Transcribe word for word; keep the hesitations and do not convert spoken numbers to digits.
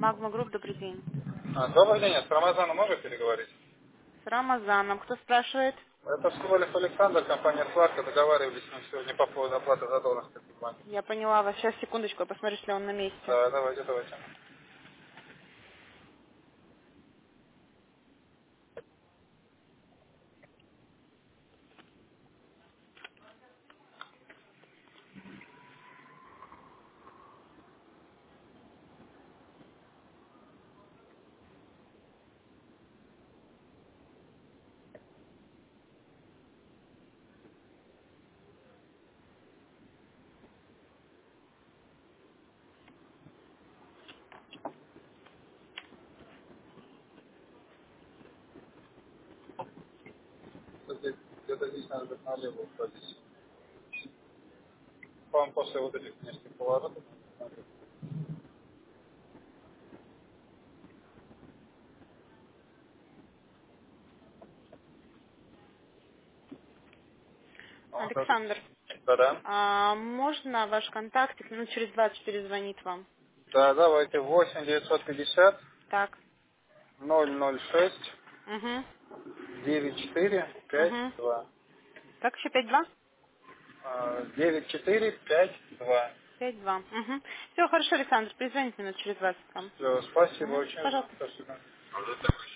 Магма Групп, добрый день. А, добрый день, с Рамазаном можно переговорить? С Рамазаном. Кто спрашивает? Это Сколев Александр, компания «Сварка». Договаривались с ним сегодня по поводу оплаты задолженности в банке. Я поняла вас. Сейчас, секундочку, я посмотрю, если он на месте. Да, давайте, давайте. Здесь- Где-то здесь надо быть налево уходить. По-моему, после вот этих нескольких поворотов. А вот это. Александр, Да-да. а можно ваш контактик минут через двадцать перезвонит вам? Да, давайте. восемь девятьсот пятьдесят Так. ноль ноль шесть Угу. девять четыре пять Угу. два. Как еще пять два? А, девять четыре пять два. Пять два. Угу. Все, хорошо, Александр, перезвоните минут через двадцать вам. Все, спасибо Угу. очень. Пожалуйста. Спасибо.